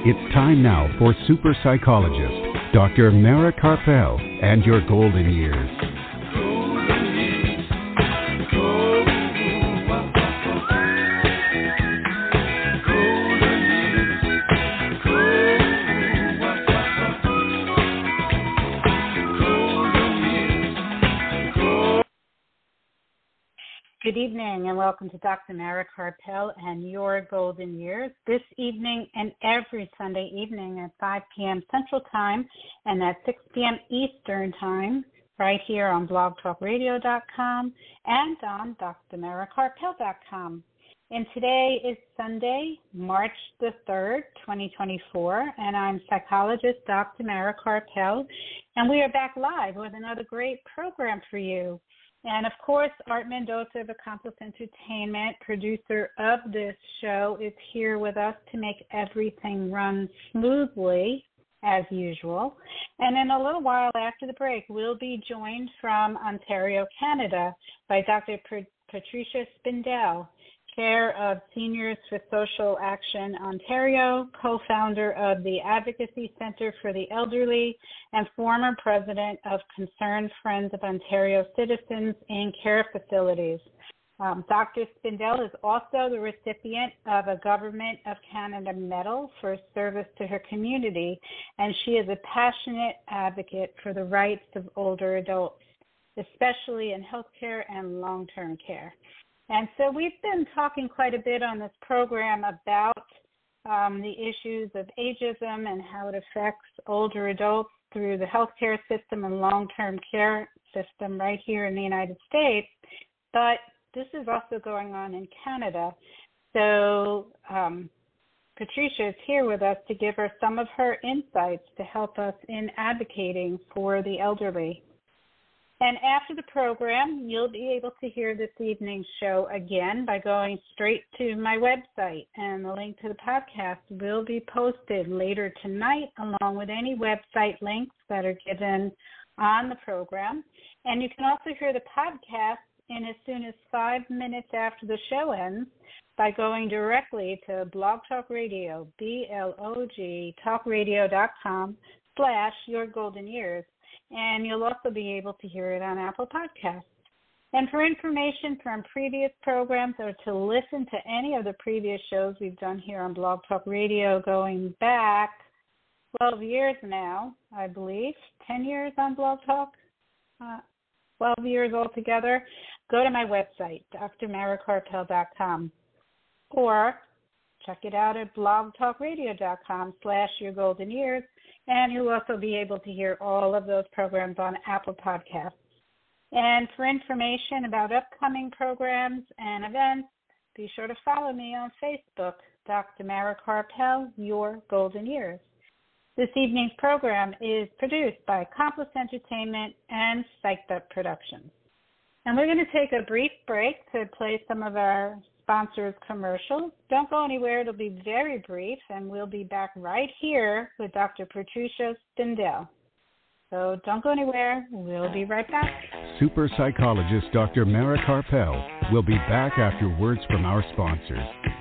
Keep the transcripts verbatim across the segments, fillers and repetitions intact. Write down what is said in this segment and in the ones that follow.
It's time now for super psychologist, Doctor Mara Karpel, and your golden years. Good evening and welcome to Doctor Mara Karpel and your golden years. This evening and every Sunday evening at five p.m. Central Time and at six p.m. Eastern Time, right here on blog talk radio dot com and on d r mara karpel dot com. And today is Sunday, March the third, twenty twenty-four, and I'm psychologist Doctor Mara Karpel, and we are back live with another great program for you. And, of course, Art Mendoza of Accomplice Entertainment, producer of this show, is here with us to make everything run smoothly, as usual. And in a little while after the break, we'll be joined from Ontario, Canada, by Doctor Patricia Spindell, Chair of Seniors for Social Action Ontario, co-founder of the Advocacy Centre for the Elderly, and former president of Concerned Friends of Ontario Citizens in Care Facilities. Um, Doctor Spindell is also the recipient of a Government of Canada Medal for service to her community, and she is a passionate advocate for the rights of older adults, especially in healthcare and long-term care. And so we've been talking quite a bit on this program about um, the issues of ageism and how it affects older adults through the healthcare system and long-term care system right here in the United States. But this is also going on in Canada. So um, Patricia is here with us to give her some of her insights to help us in advocating for the elderly. And after the program, you'll be able to hear this evening's show again by going straight to my website, and the link to the podcast will be posted later tonight, along with any website links that are given on the program. And you can also hear the podcast in as soon as five minutes after the show ends by going directly to Blog Talk Radio, B L O G, talkradio dot com slash your golden years. And you'll also be able to hear it on Apple Podcasts. And for information from previous programs or to listen to any of the previous shows we've done here on Blog Talk Radio going back twelve years now, I believe, ten years on Blog Talk, uh, twelve years altogether, go to my website, d r mara karpel dot com, or check it out at blog talk radio dot com slash your golden years. And you'll also be able to hear all of those programs on Apple Podcasts. And for information about upcoming programs and events, be sure to follow me on Facebook, Doctor Mara Karpel, Your Golden Years. This evening's program is produced by Accomplice Entertainment and Psyched Up Productions. And we're going to take a brief break to play some of our sponsors' commercials. Don't go anywhere. It'll be very brief, and we'll be back right here with Doctor Patricia Spindell. So don't go anywhere. We'll be right back. Super psychologist Doctor Mara Karpel will be back after words from our sponsors.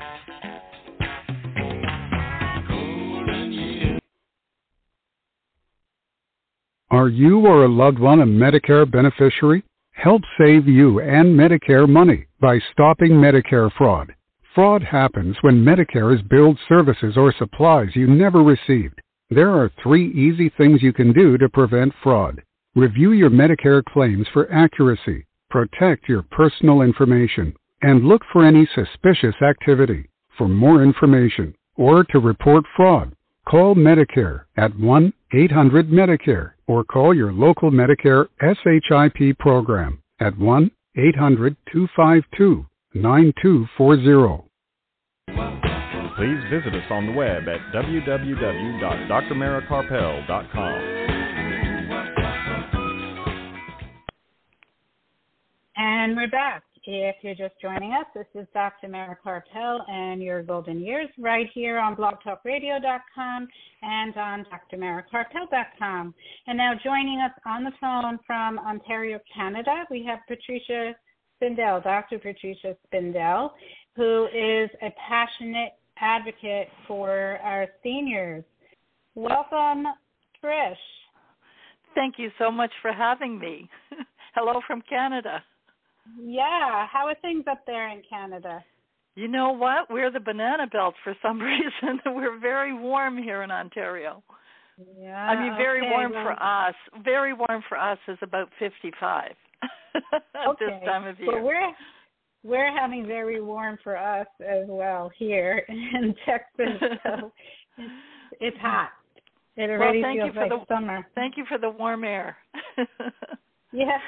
Are you or a loved one a Medicare beneficiary? Help save you and Medicare money by stopping Medicare fraud. Fraud happens when Medicare is billed services or supplies you never received. There are three easy things you can do to prevent fraud. Review your Medicare claims for accuracy, protect your personal information, and look for any suspicious activity. For more information or to report fraud, call Medicare at one eight hundred Medicare or call your local Medicare S H I P program at one eight hundred two five two nine two four zero. Please visit us on the web at w w w dot d r mara karpel dot com. And we're back. If you're just joining us, this is Doctor Mara Karpel and your golden years right here on blog talk radio dot com and on d r mara karpel dot com. And now joining us on the phone from Ontario, Canada, we have Patricia Spindell, Doctor Patricia Spindell, who is a passionate advocate for our seniors. Welcome, Trish. Thank you so much for having me. Hello from Canada. Yeah, how are things up there in Canada? You know what? We're the banana belt for some reason. We're very warm here in Ontario. Yeah, I mean, very okay, warm well, for us. Very warm for us is about fifty-five at okay. this time of year. Well, we're we're having very warm for us as well here in Texas. So it's, it's hot. It already well, thank feels you for like the, summer. Thank you for the warm air. Yeah.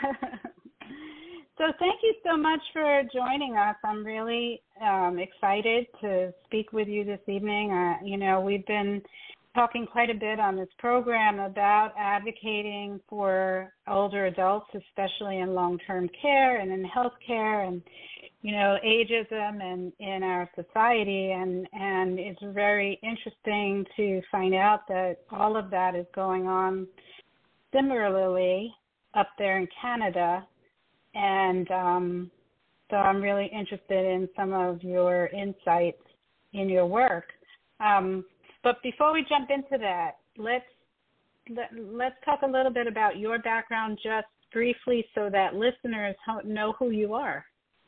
So thank you so much for joining us. I'm really um, excited to speak with you this evening. Uh, you know, we've been talking quite a bit on this program about advocating for older adults, especially in long-term care and in healthcare and, you know, ageism and in our society. And, and it's very interesting to find out that all of that is going on similarly up there in Canada. And um, so I'm really interested in some of your insights in your work. Um, but before we jump into that, let's let, let's talk a little bit about your background just briefly so that listeners know who you are.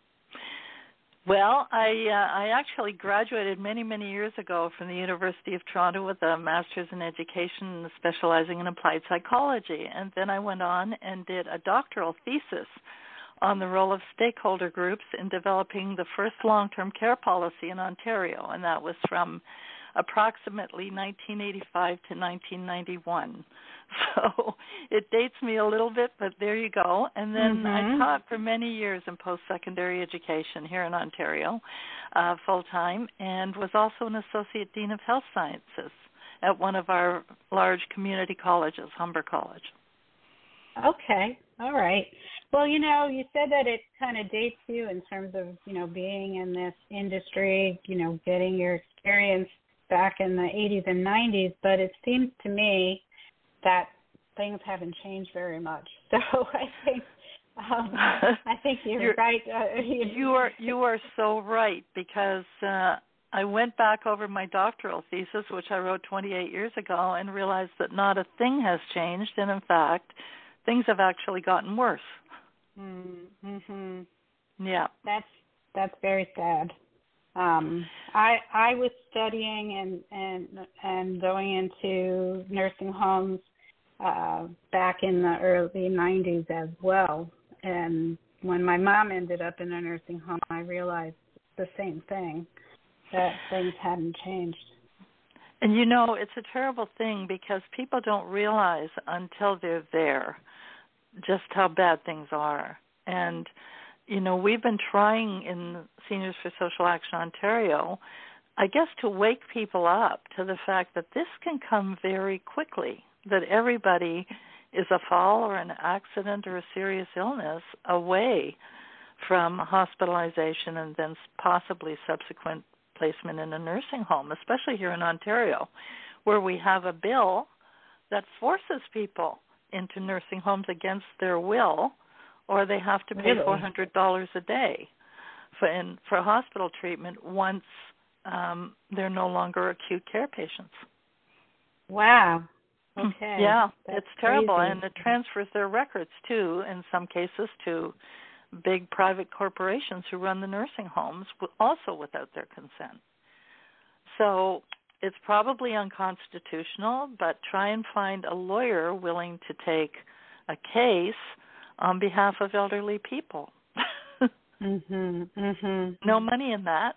Well, I uh, I actually graduated many, many years ago from the University of Toronto with a master's in education specializing in applied psychology. And then I went on and did a doctoral thesis on the role of stakeholder groups in developing the first long-term care policy in Ontario, and that was from approximately nineteen eighty-five to nineteen ninety-one. So it dates me a little bit, but there you go. And then mm-hmm. I taught for many years in post-secondary education here in Ontario, uh, full-time, and was also an Associate Dean of Health Sciences at one of our large community colleges, Humber College. Okay. All right. Well, you know, you said that it kind of dates you in terms of, you know, being in this industry, you know, getting your experience back in the eighties and nineties, but it seems to me that things haven't changed very much. So I think um, I think you're, you're right. Uh, you, you are you are so right, because uh, I went back over my doctoral thesis, which I wrote twenty-eight years ago, and realized that not a thing has changed, and in fact, things have actually gotten worse. Mm-hmm. Yeah. That's that's very sad. Um, I I was studying and and and going into nursing homes uh, back in the early nineties as well. And when my mom ended up in a nursing home, I realized the same thing, that things hadn't changed. And you know, it's a terrible thing because people don't realize until they're there just how bad things are. And, you know, we've been trying in Seniors for Social Action Ontario, I guess, to wake people up to the fact that this can come very quickly, that everybody is a fall or an accident or a serious illness away from hospitalization and then possibly subsequent placement in a nursing home, especially here in Ontario, where we have a bill that forces people into nursing homes against their will, or they have to pay really? four hundred dollars a day for in, for hospital treatment once um, they're no longer acute care patients. Wow. Okay. Yeah, That's it's terrible, crazy. and it transfers their records too, in some cases, to big private corporations who run the nursing homes, also without their consent. So it's probably unconstitutional, but try and find a lawyer willing to take a case on behalf of elderly people. mhm. Mhm. No money in that.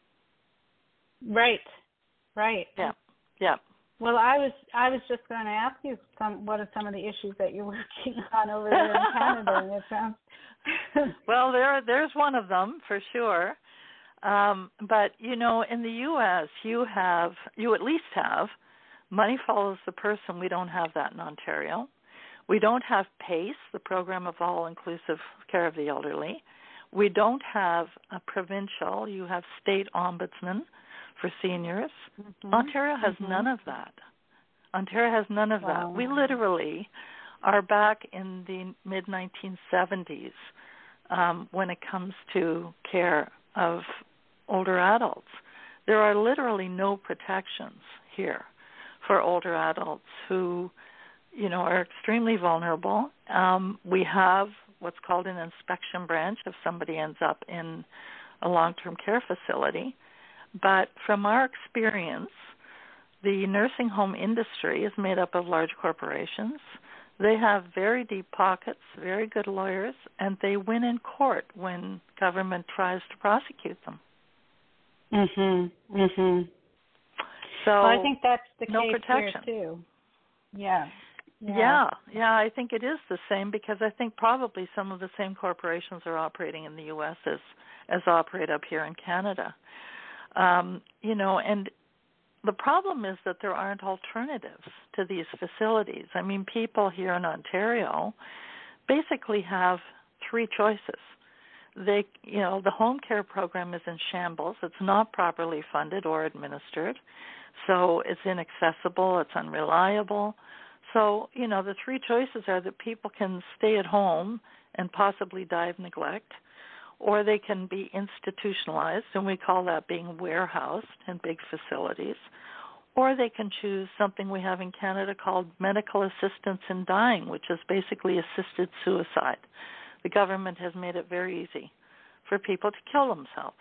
Right. Right. Yeah. Yeah. Well, I was I was just going to ask you some what are some of the issues that you're working on over there in Canada, and it sounds well, there there's one of them for sure. Um, but, you know, in the U S, you have, you at least have, money follows the person. We don't have that in Ontario. We don't have PACE, the Program of All-Inclusive Care of the Elderly. We don't have a provincial. You have state ombudsman for seniors. Mm-hmm. Ontario has mm-hmm. none of that. Ontario has none of wow. that. We literally are back in the mid nineteen seventies um, when it comes to care of older adults. there are literally no protections here for older adults who, you know, are extremely vulnerable. Um, we have what's called an inspection branch if somebody ends up in a long-term care facility. But from our experience, the nursing home industry is made up of large corporations. They have very deep pockets, very good lawyers, and they win in court when government tries to prosecute them. Mhm. Mhm. So well, I think that's the no case protection. here too. Yeah. yeah. Yeah, yeah, I think it is the same because I think probably some of the same corporations are operating in the U S as as operate up here in Canada. Um, you know, and the problem is that there aren't alternatives to these facilities. I mean, people here in Ontario basically have three choices. They, you know, the home care program is in shambles. It's not properly funded or administered. So it's inaccessible, it's unreliable. So, you know, the three choices are that people can stay at home and possibly die of neglect, or they can be institutionalized, and we call that being warehoused in big facilities, or they can choose something we have in Canada called medical assistance in dying, which is basically assisted suicide. The government has made it very easy for people to kill themselves.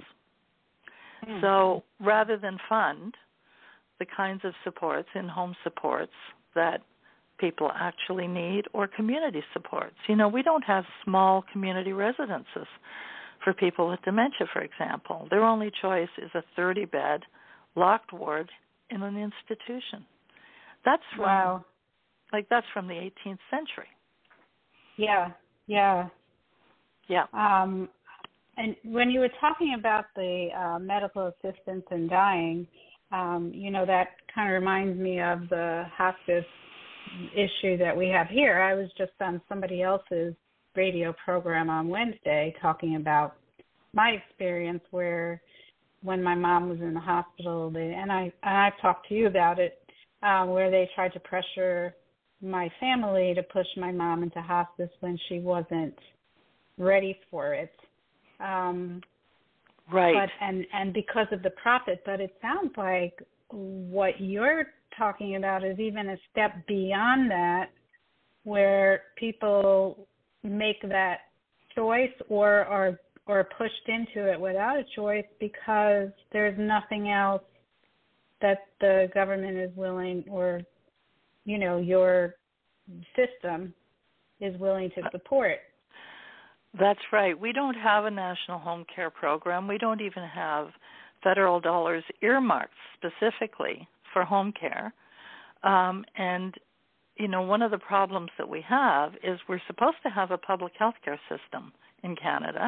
Mm. So rather than fund the kinds of supports, in-home supports, that people actually need, or community supports. You know, we don't have small community residences for people with dementia, for example. Their only choice is a thirty-bed locked ward in an institution. That's from, wow. like that's from the eighteenth century. Yeah, yeah. Yeah. Um, and when you were talking about the uh, medical assistance in dying, um, you know, that kind of reminds me of the hospice issue that we have here. I was just on somebody else's radio program on Wednesday talking about my experience where when my mom was in the hospital, they, and I and I've talked to you about it, uh, where they tried to pressure my family to push my mom into hospice when she wasn't ready for it. Um, right. But and and because of the profit, but it sounds like what you're talking about is even a step beyond that, where people make that choice or are or pushed into it without a choice because there's nothing else that the government is willing, or you know, your system is willing to support. That's right. We don't have a national home care program. We don't even have federal dollars earmarked specifically for home care. Um, and, you know, one of the problems that we have is we're supposed to have a public health care system in Canada,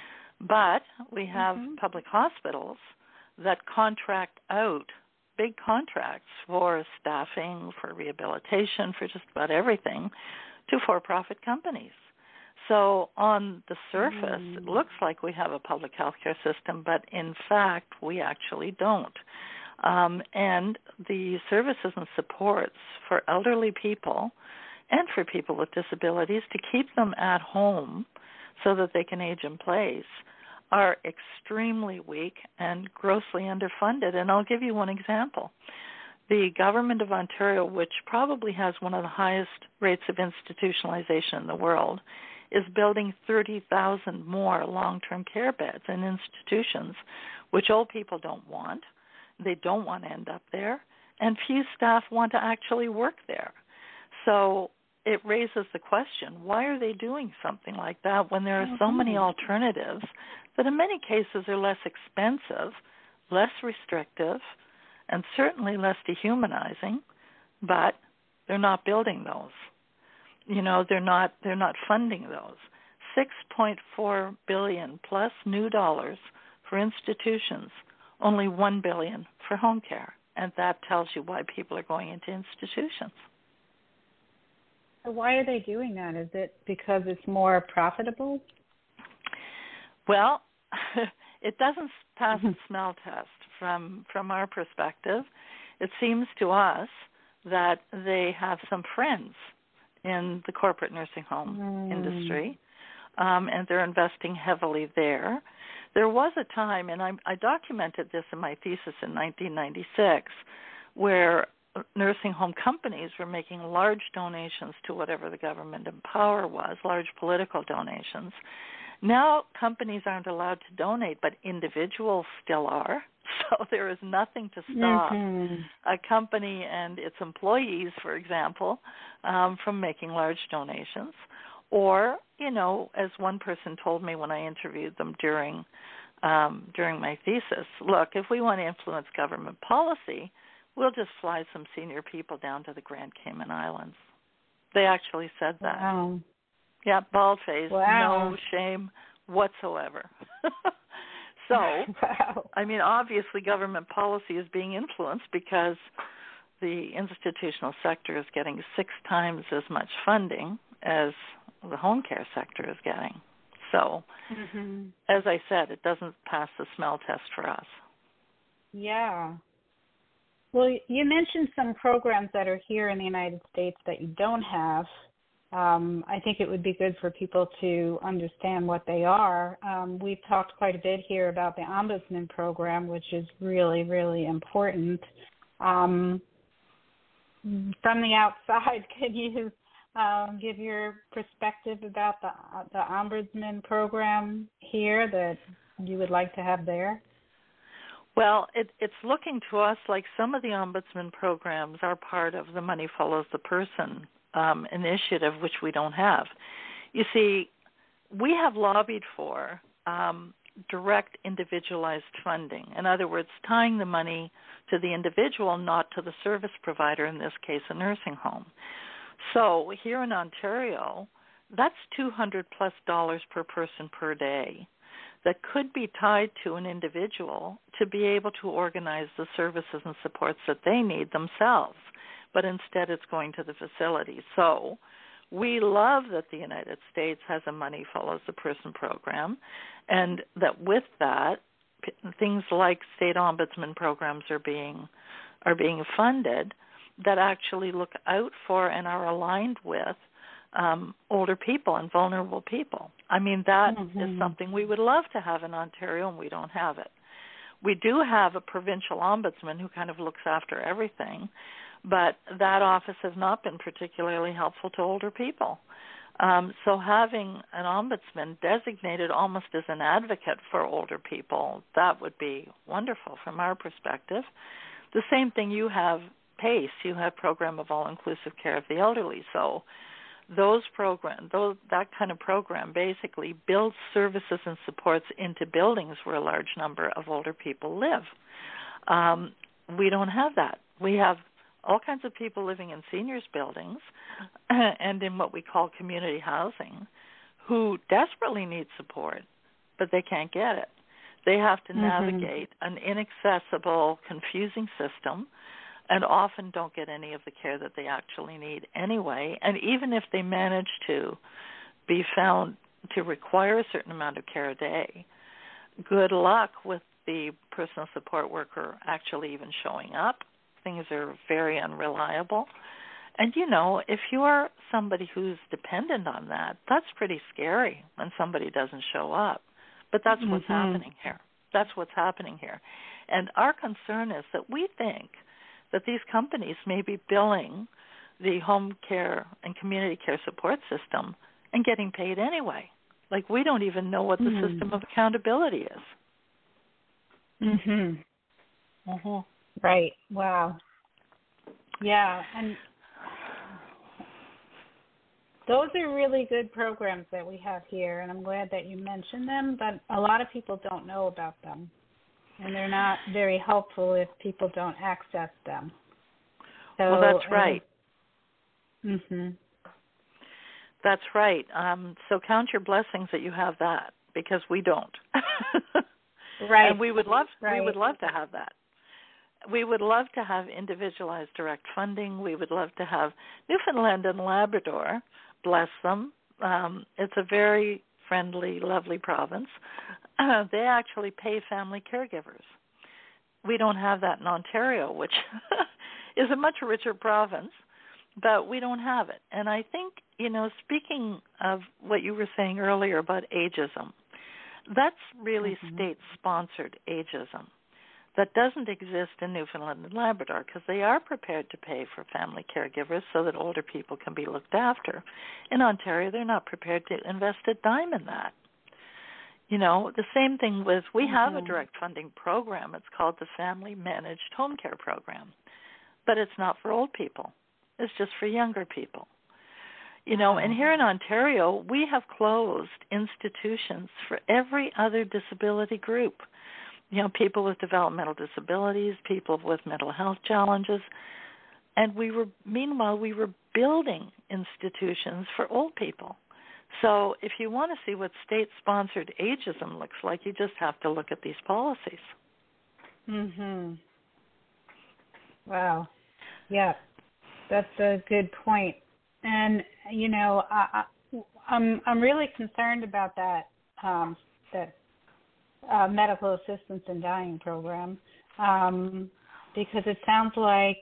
but we have mm-hmm. public hospitals that contract out big contracts for staffing, for rehabilitation, for just about everything to for-profit companies. So on the surface, mm. it looks like we have a public health care system, but in fact, we actually don't. Um, and the services and supports for elderly people and for people with disabilities to keep them at home so that they can age in place are extremely weak and grossly underfunded. And I'll give you one example. The government of Ontario, which probably has one of the highest rates of institutionalization in the world, is building thirty thousand more long-term care beds in institutions, which old people don't want. They don't want to end up there, and few staff want to actually work there. So it raises the question, why are they doing something like that when there are so many alternatives that in many cases are less expensive, less restrictive, and certainly less dehumanizing, but they're not building those. You know, they're not they're not funding those. six point four billion dollars plus new dollars for institutions, only one billion dollars for home care. And that tells you why people are going into institutions. So why are they doing that? Is it because it's more profitable? Well, it doesn't pass the smell test from from our perspective. It seems to us that they have some friends in the corporate nursing home mm. industry, um, and they're investing heavily there. There was a time, and I, I documented this in my thesis in nineteen ninety-six, where nursing home companies were making large donations to whatever the government in power was, large political donations. Now companies aren't allowed to donate, but individuals still are. So there is nothing to stop mm-hmm. a company and its employees, for example, um, from making large donations. Or, you know, as one person told me when I interviewed them during um, during my thesis, look, if we want to influence government policy, we'll just fly some senior people down to the Grand Cayman Islands. They actually said that. Wow. Yeah, bald-faced, wow. no shame whatsoever. So, wow. I mean, obviously government policy is being influenced because the institutional sector is getting six times as much funding as the home care sector is getting. So, mm-hmm. as I said, it doesn't pass the smell test for us. Yeah. Well, you mentioned some programs that are here in the United States that you don't have. Um, I think it would be good for people to understand what they are. Um, we've talked quite a bit here about the Ombudsman program, which is really, really important. Um, from the outside, can you um, give your perspective about the, the Ombudsman program here that you would like to have there? Well, it, it's looking to us like some of the Ombudsman programs are part of the Money Follows the Person um, initiative, which we don't have. You see, we have lobbied for um, direct individualized funding. In other words, tying the money to the individual, not to the service provider, in this case a nursing home. So here in Ontario, that's two hundred plus dollars per person per day that could be tied to an individual to be able to organize the services and supports that they need themselves, but instead it's going to the facility. So we love that the United States has a Money Follows the Person program, and that with that, p- things like state ombudsman programs are being are being funded that actually look out for and are aligned with Um, older people and vulnerable people. I mean, that mm-hmm. is something we would love to have in Ontario, and we don't have it. We do have a provincial ombudsman who kind of looks after everything, but that office has not been particularly helpful to older people. Um, so having an ombudsman designated almost as an advocate for older people, that would be wonderful from our perspective. The same thing you have, PACE, you have Program of All-Inclusive Care of the Elderly, so Those program, those, that kind of program basically builds services and supports into buildings where a large number of older people live. Um, we don't have that. We have all kinds of people living in seniors buildings and in what we call community housing who desperately need support, but they can't get it. They have to mm-hmm. navigate an inaccessible, confusing system, and often don't get any of the care that they actually need anyway. And even if they manage to be found to require a certain amount of care a day, good luck with the personal support worker actually even showing up. Things are very unreliable. And, you know, if you are somebody who's dependent on that, that's pretty scary when somebody doesn't show up. But that's mm-hmm. what's happening here. That's what's happening here. And our concern is that we think that these companies may be billing the home care and community care support system and getting paid anyway. Like, we don't even know what the mm. system of accountability is. Mhm. Mhm. Right. Wow. Yeah, and those are really good programs that we have here, and I'm glad that you mentioned them, but a lot of people don't know about them. And they're not very helpful if people don't access them. So, well, that's right. Um, mm-hmm. That's right. Um, so count your blessings that you have that, because we don't. Right. And we would love right. we would love to have that. We would love to have individualized direct funding. We would love to have Newfoundland and Labrador, bless them. Um, it's a very friendly, lovely province. Uh, they actually pay family caregivers. We don't have that in Ontario, which is a much richer province, but we don't have it. And I think, you know, speaking of what you were saying earlier about ageism, That's really mm-hmm. state-sponsored ageism. That doesn't exist in Newfoundland and Labrador because they are prepared to pay for family caregivers so that older people can be looked after. In Ontario, they're not prepared to invest a dime in that. You know, the same thing with, we mm-hmm. have a direct funding program. It's called the Family Managed Home Care Program. But it's not for old people. It's just for younger people. You know, and here in Ontario, we have closed institutions for every other disability group. You know, people with developmental disabilities, people with mental health challenges. And we were, meanwhile, we were building institutions for old people. So if you want to see what state-sponsored ageism looks like, you just have to look at these policies. Mhm. Wow. Yeah, that's a good point. And you know, I, I'm I'm really concerned about that um, that uh, medical assistance in dying program um, because it sounds like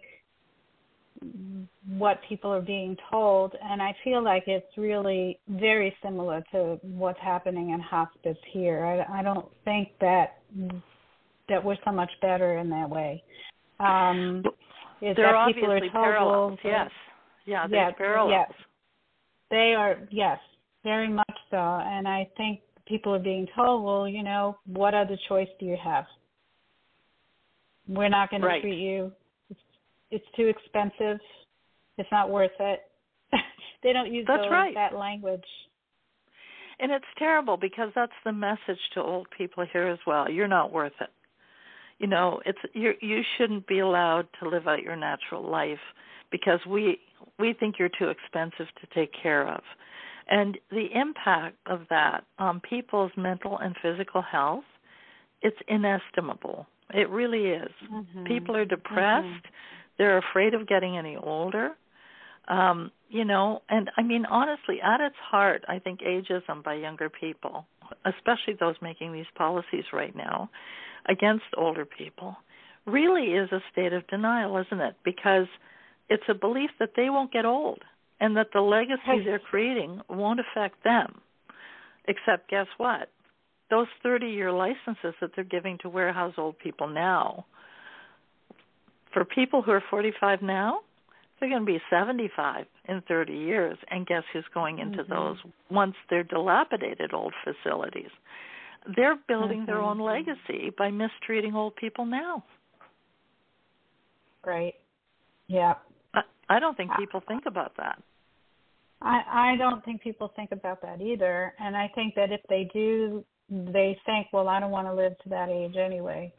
what people are being told, and I feel like it's really very similar to what's happening in hospice here. I, I don't think that that we're so much better in that way. Um, is there that are people obviously are told, parallels, well, yes. Yeah, there's yes, parallels. Yes. They are, yes, very much so. And I think people are being told, well, you know, what other choice do you have? We're not going right. to treat you. It's, it's too expensive. It's not worth it. They don't use that's those, right. that language. And it's terrible because that's the message to old people here as well. You're not worth it. You know, it's you you shouldn't be allowed to live out your natural life because we we think you're too expensive to take care of. And the impact of that on people's mental and physical health, it's inestimable. It really is. Mm-hmm. People are depressed. Mm-hmm. They're afraid of getting any older. Um, you know, and I mean, honestly, at its heart, I think ageism by younger people, especially those making these policies right now against older people, really is a state of denial, isn't it? Because it's a belief that they won't get old and that the legacy they're creating won't affect them. Except, guess what? Those thirty-year licenses that they're giving to warehouse old people now, for people who are forty-five now, they're going to be seventy-five in thirty years, and guess who's going into mm-hmm. those once they're dilapidated old facilities? They're building mm-hmm. their own legacy by mistreating old people now. Right. Yeah. I, I don't think people think about that. I, I don't think people think about that either, and I think that if they do, they think, well, I don't want to live to that age anyway.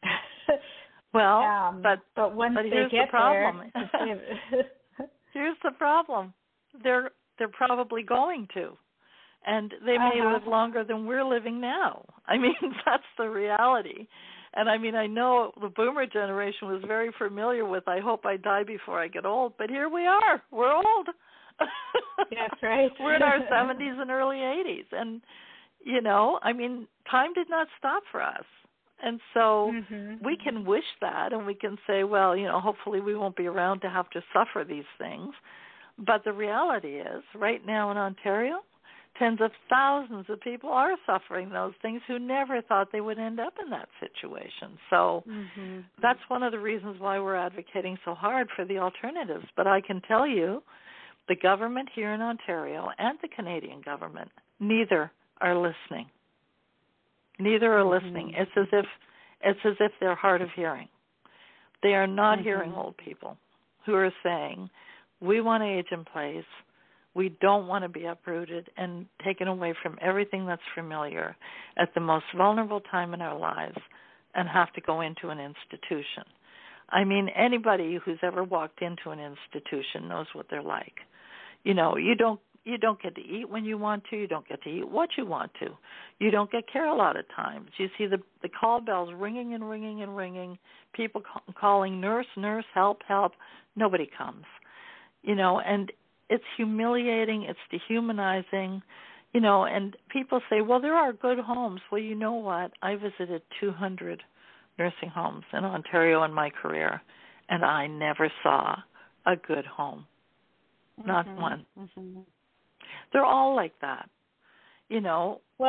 Well, um, but but once but they here's get the problem. there, here's the problem. They're they're probably going to, and they may uh-huh. live longer than we're living now. I mean, that's the reality. And I mean, I know the boomer generation was very familiar with, I hope I die before I get old, but here we are. We're old. That's right. We're in our seventies and early eighties. And, you know, I mean, time did not stop for us. And so mm-hmm. we can wish that, and we can say, well, you know, hopefully we won't be around to have to suffer these things. But the reality is, right now in Ontario, tens of thousands of people are suffering those things who never thought they would end up in that situation. So mm-hmm. that's one of the reasons why we're advocating so hard for the alternatives. But I can tell you, the government here in Ontario and the Canadian government, neither are listening. Neither are mm-hmm. listening. It's as if it's as if they're hard of hearing. They are not mm-hmm. hearing old people who are saying, we want to age in place. We don't want to be uprooted and taken away from everything that's familiar at the most vulnerable time in our lives and have to go into an institution. I mean, anybody who's ever walked into an institution knows what they're like. You know, you don't you don't get to eat when you want to. You don't get to eat what you want to. You don't get care a lot of times. You see the the call bells ringing and ringing and ringing, people ca- calling nurse, nurse, help, help. Nobody comes. You know, and it's humiliating, it's dehumanizing, you know, and people say, well, there are good homes. Well, you know what? I visited two hundred nursing homes in Ontario in my career, and I never saw a good home. Not mm-hmm. one. Mm-hmm. They're all like that, you know. Well, I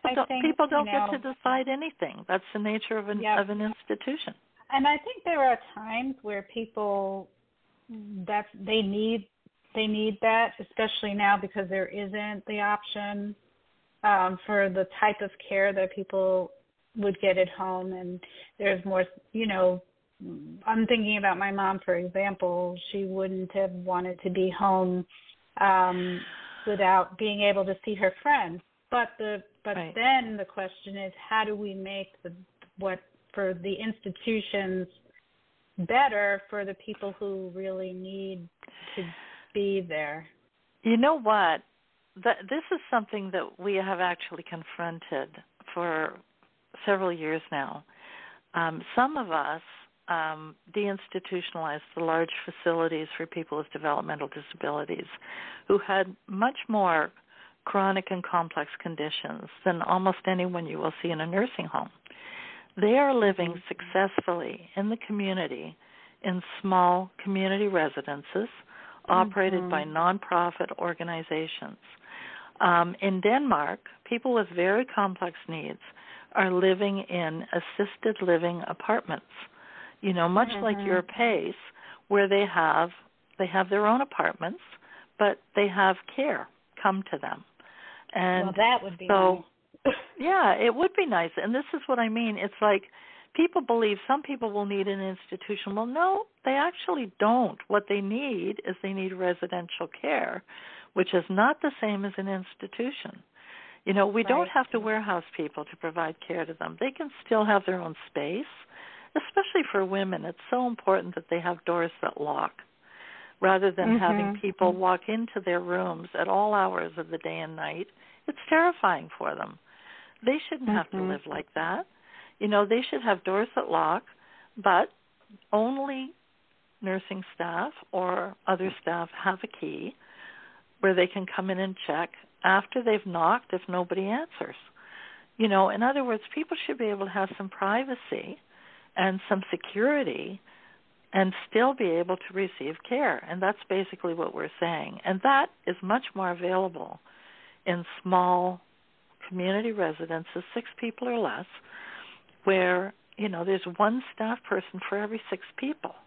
people I don't, think, people don't you know, get to decide anything. That's the nature of an yep. of an institution. And I think there are times where people that they need they need that, especially now because there isn't the option um, for the type of care that people would get at home, and there's more, you know, I'm thinking about my mom, for example. She wouldn't have wanted to be home um, without being able to see her friends. But the but right. then the question is, how do we make the what for the institutions better for the people who really need to be there? You know what? That, this is something that we have actually confronted for several years now. Um, some of us um, deinstitutionalized the large facilities for people with developmental disabilities who had much more chronic and complex conditions than almost anyone you will see in a nursing home. They are living successfully in the community in small community residences operated mm-hmm. by nonprofit organizations. Um, in Denmark, people with very complex needs are living in assisted living apartments, you know, much mm-hmm. like your PACE, where they have they have their own apartments, but they have care come to them. And well, that would be so, nice. yeah, it would be nice. And this is what I mean. It's like people believe some people will need an institution. Well, no, they actually don't. What they need is they need residential care, which is not the same as an institution. You know, we right. don't have to warehouse people to provide care to them. They can still have their own space, especially for women. It's so important that they have doors that lock rather than mm-hmm. having people walk into their rooms at all hours of the day and night. It's terrifying for them. They shouldn't mm-hmm. have to live like that. You know, they should have doors that lock, but only nursing staff or other staff have a key where they can come in and check after they've knocked if nobody answers. You know, in other words, people should be able to have some privacy and some security and still be able to receive care. And that's basically what we're saying. And that is much more available in small community residences, six people or less, where, you know, there's one staff person for every six people.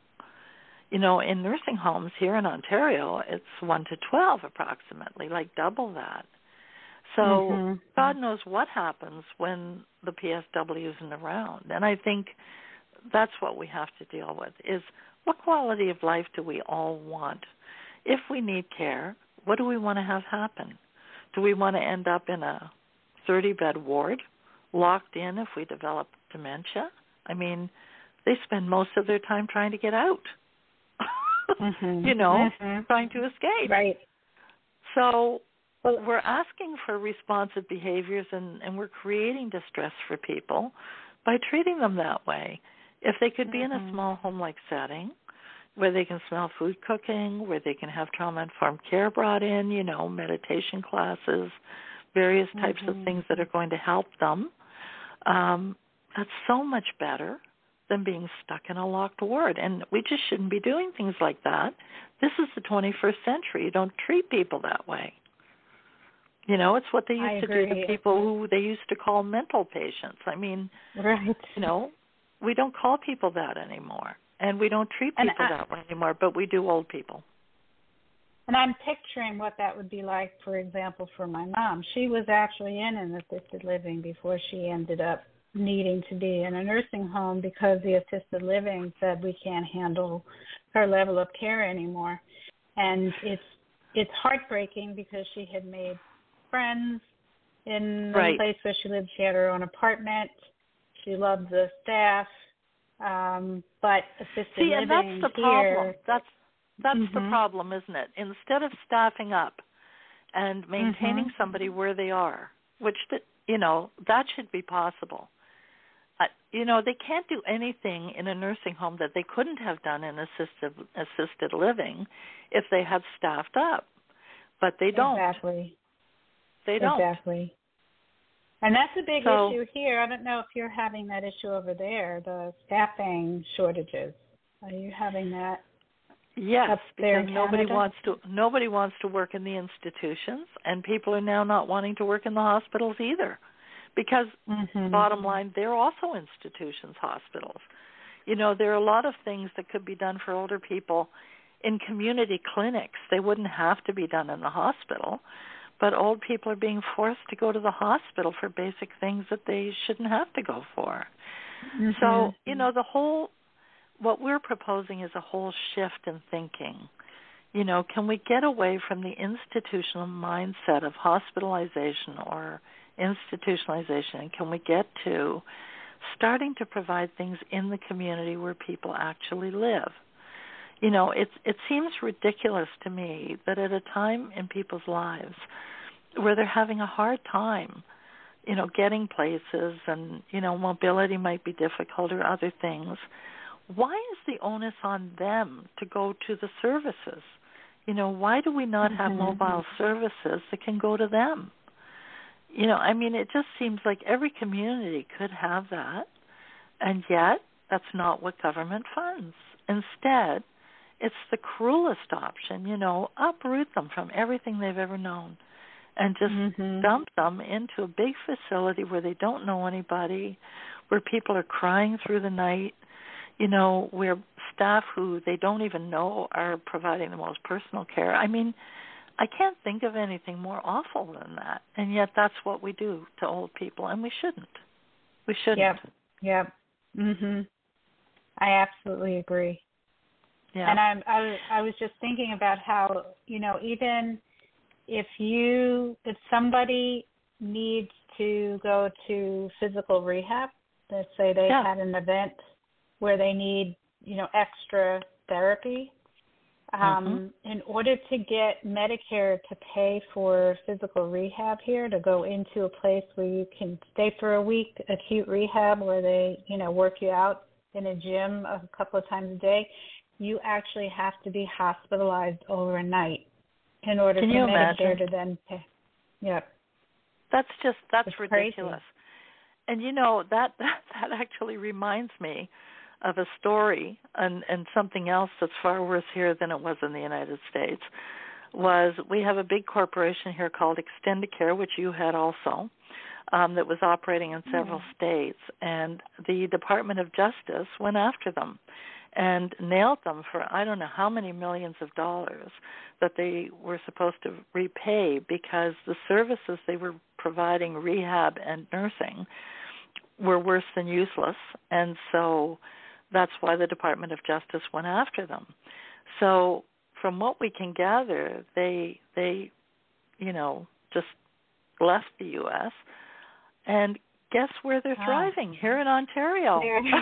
You know, in nursing homes here in Ontario, it's one to twelve approximately, like double that. So mm-hmm. God knows what happens when the P S W isn't around. And I think that's what we have to deal with, is what quality of life do we all want? If we need care, what do we want to have happen? Do we want to end up in a thirty-bed ward, locked in if we develop dementia? I mean, they spend most of their time trying to get out, mm-hmm. you know, mm-hmm. trying to escape. Right. So well, we're asking for responsive behaviors, and, and we're creating distress for people by treating them that way. If they could be mm-hmm. in a small home-like setting where they can smell food cooking, where they can have trauma-informed care brought in, you know, meditation classes, various types mm-hmm. of things that are going to help them, um, that's so much better than being stuck in a locked ward. And we just shouldn't be doing things like that. This is the twenty-first century. You don't treat people that way. You know, it's what they used I to agree. do to people who they used to call mental patients. I mean, right. you know, we don't call people that anymore. And we don't treat people I, that way anymore, but we do old people. And I'm picturing what that would be like, for example, for my mom. She was actually in an assisted living before she ended up needing to be in a nursing home because the assisted living said we can't handle her level of care anymore. And it's it's heartbreaking because she had made friends in the right. place where she lived. She had her own apartment. She loved the staff. Um, but assisted See, living and that's the here, problem. That's that's mm-hmm. the problem, isn't it? Instead of staffing up and maintaining mm-hmm. somebody where they are, which, the, you know, that should be possible. Uh, you know, they can't do anything in a nursing home that they couldn't have done in assisted assisted living if they had staffed up, but they don't. Exactly. They don't. Exactly. And that's a big so, issue here. I don't know if you're having that issue over there, the staffing shortages. Are you having that? Yes, up there because in nobody Canada? wants to nobody wants to work in the institutions, and people are now not wanting to work in the hospitals either, because mm-hmm. bottom line, they're also institutions, hospitals. You know, there are a lot of things that could be done for older people in community clinics. They wouldn't have to be done in the hospital, but old people are being forced to go to the hospital for basic things that they shouldn't have to go for. Mm-hmm. So, you know, the whole, what we're proposing is a whole shift in thinking. You know, can we get away from the institutional mindset of hospitalization or institutionalization, and can we get to starting to provide things in the community where people actually live? You know, it's, it seems ridiculous to me that at a time in people's lives where they're having a hard time, you know, getting places and, you know, mobility might be difficult or other things, why is the onus on them to go to the services? You know, why do we not have mm-hmm. mobile services that can go to them? You know, I mean, it just seems like every community could have that, and yet that's not what government funds. Instead, it's the cruelest option, you know, uproot them from everything they've ever known and just mm-hmm. dump them into a big facility where they don't know anybody, where people are crying through the night, you know, where staff who they don't even know are providing the most personal care. I mean, I can't think of anything more awful than that, and yet that's what we do to old people, and we shouldn't. We shouldn't. Yep, yep. Mhm. I absolutely agree. Yeah. And I'm, I, I was just thinking about how, you know, even if you, if somebody needs to go to physical rehab, let's say they yeah. had an event where they need, you know, extra therapy, um, mm-hmm. in order to get Medicare to pay for physical rehab here, to go into a place where you can stay for a week, acute rehab, where they, you know, work you out in a gym a couple of times a day, you actually have to be hospitalized overnight in order Can for you Medicare imagine? to then pay. Yep. That's just, that's it's ridiculous. Crazy. And, you know, that, that that actually reminds me of a story and, and something else that's far worse here than it was in the United States, was we have a big corporation here called Extendicare, which you had also, um, that was operating in several mm. states. And the Department of Justice went after them and nailed them for I don't know how many millions of dollars that they were supposed to repay because the services they were providing, rehab and nursing, were worse than useless. And so that's why the Department of Justice went after them. So from what we can gather, they, they you know, just left the U S and guess where they're thriving? Ah. Here in Ontario.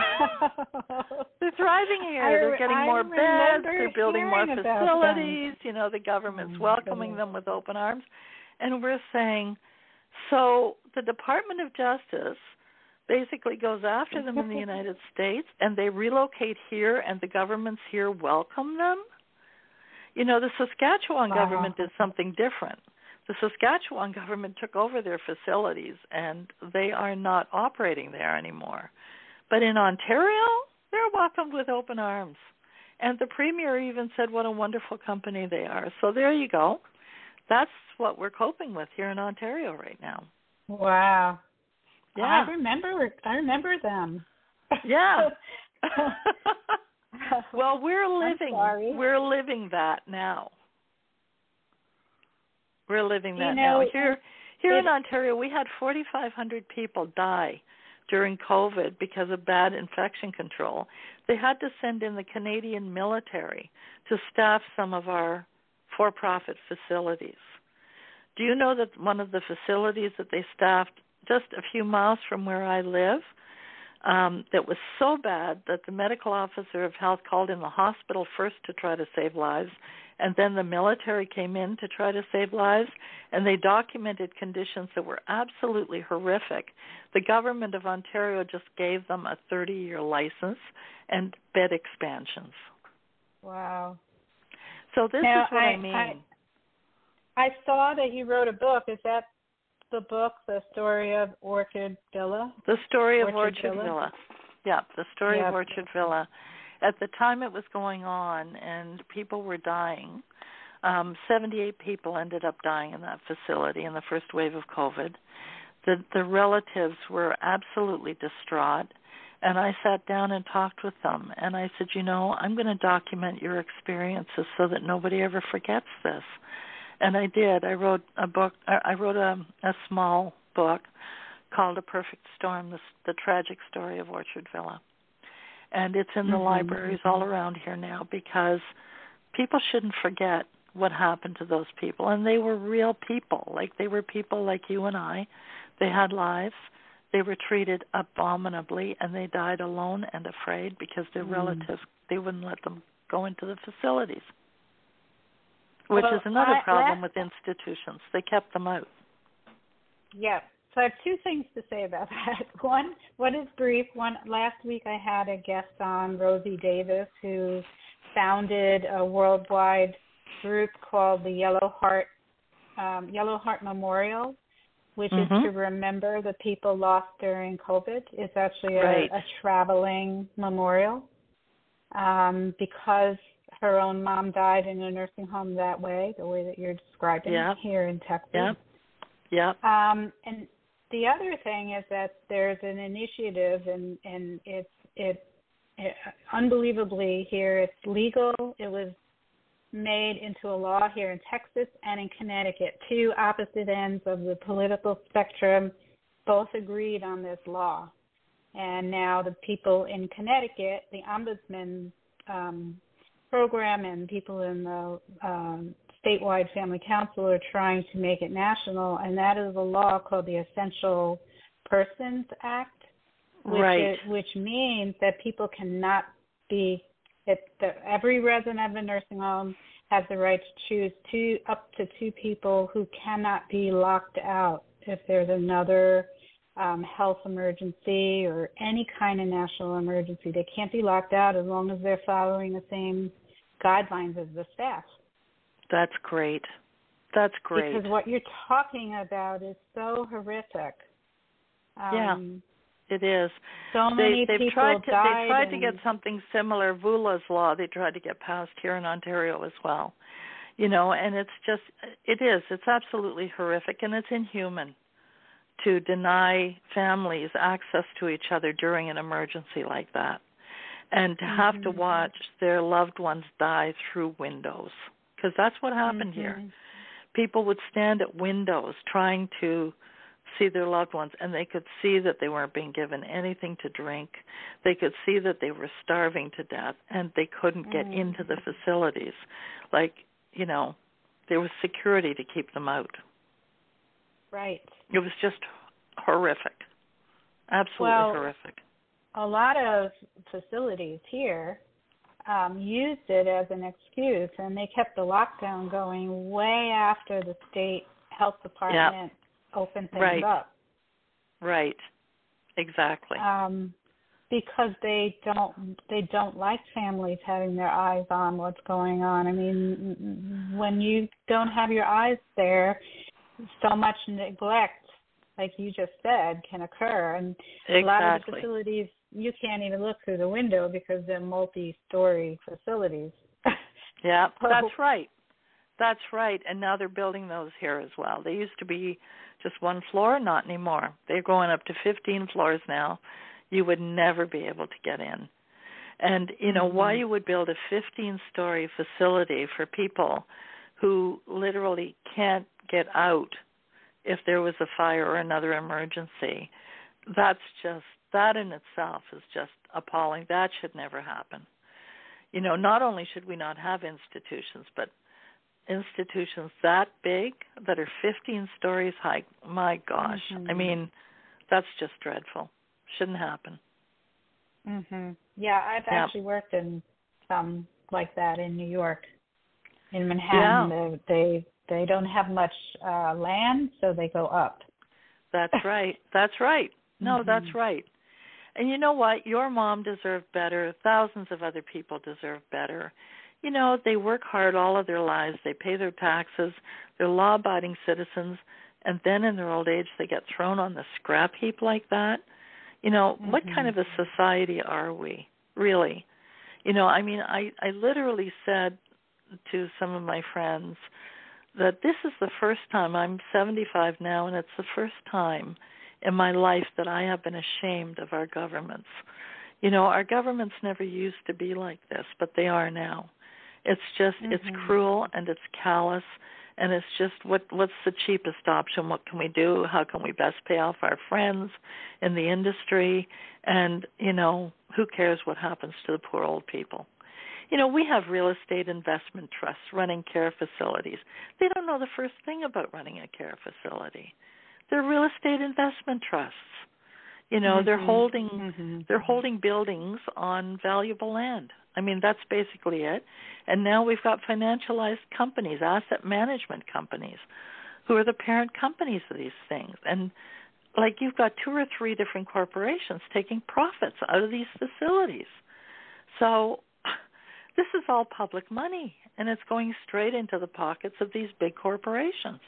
They're thriving here. I, they're getting more beds. They're building more facilities. You know, the government's oh welcoming goodness. them with open arms. And we're saying, so the Department of Justice basically goes after them in the United States, and they relocate here, and the governments here welcome them? You know, the Saskatchewan wow. government did something different. The Saskatchewan government took over their facilities, and they are not operating there anymore. But in Ontario, they're welcomed with open arms. And the Premier even said what a wonderful company they are. So there you go. That's what we're coping with here in Ontario right now. Wow. Yeah. I remember I remember them. Yeah. Well, we're living we're living that now. We're living that you know, now. Here here it, in Ontario, we had forty-five hundred people die during COVID because of bad infection control. They had to send in the Canadian military to staff some of our for-profit facilities. Do you know that one of the facilities that they staffed just a few miles from where I live, um, that was so bad that the medical officer of health called in the hospital first to try to save lives, and then the military came in to try to save lives, and they documented conditions that were absolutely horrific. The government of Ontario just gave them a thirty-year license and bed expansions. Wow. So this now, is what I, I mean. I, I saw that you wrote a book. Is that the book, The Story of Orchard Villa? The Story of Orchard, Orchard Villa? Villa. Yeah, The Story yep. of Orchard Villa. At the time it was going on and people were dying, um, seventy-eight people ended up dying in that facility in the first wave of COVID. The the relatives were absolutely distraught, and I sat down and talked with them, and I said, you know, I'm going to document your experiences so that nobody ever forgets this. And I did. I wrote a book. I wrote a, a small book called A Perfect Storm, the, the tragic story of Orchard Villa. And it's in the mm-hmm. libraries all around here now, because people shouldn't forget what happened to those people. And they were real people. Like, they were people like you and I. They had lives. They were treated abominably, and they died alone and afraid because their mm. relatives, they wouldn't let them go into the facilities, which well, is another I, problem last, with institutions. They kept them out. Yeah. So I have two things to say about that. One, one is brief. One, last week I had a guest on, Rosie Davis, who founded a worldwide group called the Yellow Heart um, Yellow Heart Memorial, which mm-hmm. is to remember the people lost during COVID. It's actually a, right. a traveling memorial um, because her own mom died in a nursing home that way, the way that you're describing yep. here in Texas. Yep. Yep. Um, and the other thing is that there's an initiative, and, and it's it, it unbelievably here. It's legal. It was made into a law here in Texas and in Connecticut. Two opposite ends of the political spectrum both agreed on this law. And now the people in Connecticut, the Ombudsman um, program, and people in the um, statewide family council are trying to make it national, and that is a law called the Essential Persons Act, which, right. is, which means that people cannot be It, the, every resident of a nursing home has the right to choose two up to two people who cannot be locked out if there's another um, health emergency or any kind of national emergency. They can't be locked out as long as they're following the same guidelines as the staff. That's great. That's great. Because what you're talking about is so horrific. Um, yeah. It is. So many they, they've people tried to, died. They tried and... to get something similar, V U L A's law. They tried to get passed here in Ontario as well. You know, and it's just, it is. It's absolutely horrific, and it's inhuman to deny families access to each other during an emergency like that, and to mm-hmm. have to watch their loved ones die through windows, because that's what happened mm-hmm. here. People would stand at windows trying to see their loved ones, and they could see that they weren't being given anything to drink. They could see that they were starving to death, and they couldn't get mm. into the facilities. Like, you know, there was security to keep them out. Right. It was just horrific. Absolutely well, horrific. A lot of facilities here um, used it as an excuse, and they kept the lockdown going way after the state health department yep. open things right. up. Right. Exactly. Um, because they don't they don't like families having their eyes on what's going on. I mean, when you don't have your eyes there, so much neglect, like you just said, can occur. And exactly. a lot of the facilities, you can't even look through the window because they're multi-story facilities. Yeah, so, that's right. That's right. And now they're building those here as well. They used to be just one floor, not anymore. They're going up to fifteen floors now. You would never be able to get in. And, you know, mm-hmm. why you would build a fifteen-story facility for people who literally can't get out if there was a fire or another emergency, that's just, that in itself is just appalling. That should never happen. You know, not only should we not have institutions, but institutions that big that are fifteen stories high, my gosh. Mm-hmm. I mean, that's just dreadful. Shouldn't happen. Mhm. Yeah, I've yeah. actually worked in some like that in New York, in Manhattan. Yeah. They, they they don't have much uh, land, so they go up. That's right. That's right. No, mm-hmm. that's right. And you know what? Your mom deserved better. Thousands of other people deserve better. You know, they work hard all of their lives. They pay their taxes. They're law-abiding citizens. And then in their old age, they get thrown on the scrap heap like that. You know, mm-hmm. what kind of a society are we, really? You know, I mean, I, I literally said to some of my friends that this is the first time, I'm seventy-five now, and it's the first time in my life that I have been ashamed of our governments. You know, our governments never used to be like this, but they are now. It's just, mm-hmm. it's cruel and it's callous, and it's just what what's the cheapest option? What can we do? How can we best pay off our friends in the industry? And, you know, who cares what happens to the poor old people? You know, we have real estate investment trusts running care facilities. They don't know the first thing about running a care facility. They're real estate investment trusts. You know, mm-hmm. they're holding mm-hmm. they're holding buildings on valuable land. I mean, that's basically it. And now we've got financialized companies, asset management companies, who are the parent companies of these things. And, like, you've got two or three different corporations taking profits out of these facilities. So this is all public money, and it's going straight into the pockets of these big corporations.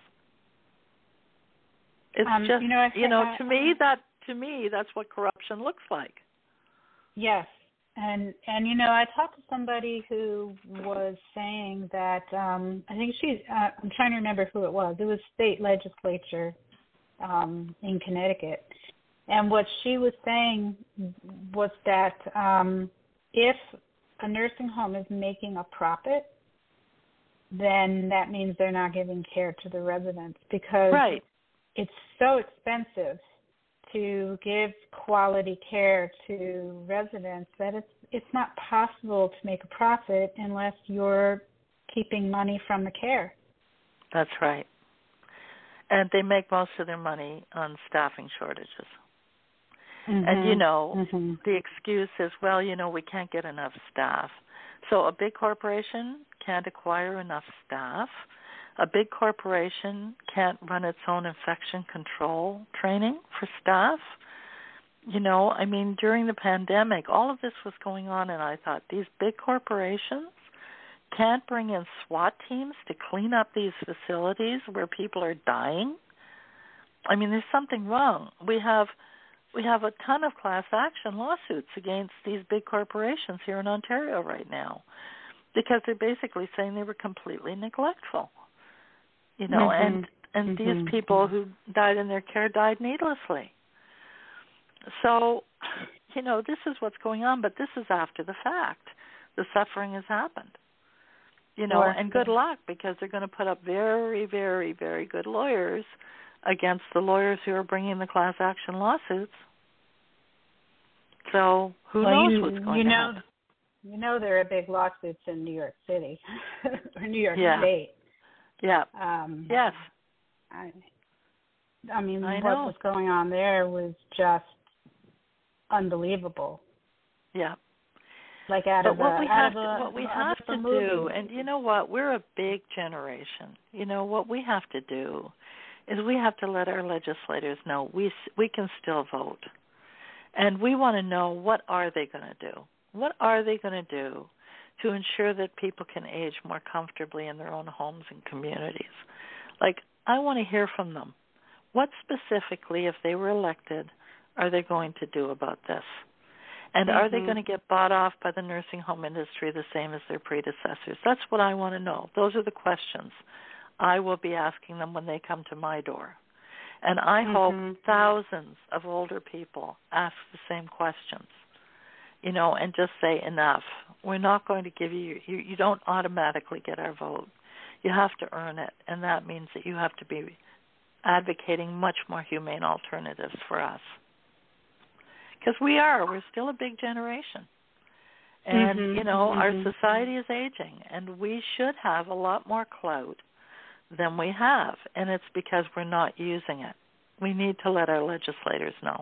It's um, just, you know, you know to me, that to me, that's what corruption looks like. Yes. And, and you know, I talked to somebody who was saying that, um, I think she's, uh, I'm trying to remember who it was. It was state legislature um, in Connecticut. And what she was saying was that um, if a nursing home is making a profit, then that means they're not giving care to the residents, because right. it's so expensive to give quality care to residents that it's it's not possible to make a profit unless you're keeping money from the care. That's right. And they make most of their money on staffing shortages. Mm-hmm. And, you know, mm-hmm. the excuse is, well, you know, we can't get enough staff. So a big corporation can't acquire enough staff. A big corporation can't run its own infection control training for staff. You know, I mean, during the pandemic, all of this was going on, and I thought, these big corporations can't bring in SWAT teams to clean up these facilities where people are dying. I mean, there's something wrong. We have we have a ton of class action lawsuits against these big corporations here in Ontario right now, because they're basically saying they were completely neglectful. You know, mm-hmm. and and mm-hmm. these people who died in their care died needlessly. So, you know, this is what's going on, but this is after the fact. The suffering has happened. You know, sure. And good luck, because they're going to put up very, very, very good lawyers against the lawyers who are bringing the class action lawsuits. So who well, knows you, what's going you to know, happen? You know there are big lawsuits in New York City or New York yeah. State. Yeah. Um, yes. I, I mean, I what know. was going on there was just unbelievable. Yeah. Like out but of what a, we out have of a, to, what we have have to movie. do, and you know what, we're a big generation. You know what we have to do is we have to let our legislators know we we can still vote, and we want to know, what are they going to do? What are they going to do to ensure that people can age more comfortably in their own homes and communities? Like, I want to hear from them. What specifically, if they were elected, are they going to do about this? And mm-hmm. are they going to get bought off by the nursing home industry the same as their predecessors? That's what I want to know. Those are the questions I will be asking them when they come to my door. And I mm-hmm. hope thousands of older people ask the same questions, you know, and just say, enough. We're not going to give you, you, you don't automatically get our vote. You have to earn it, and that means that you have to be advocating much more humane alternatives for us. Because we are, we're still a big generation. And, mm-hmm, you know, mm-hmm. our society is aging, and we should have a lot more clout than we have, and it's because we're not using it. We need to let our legislators know.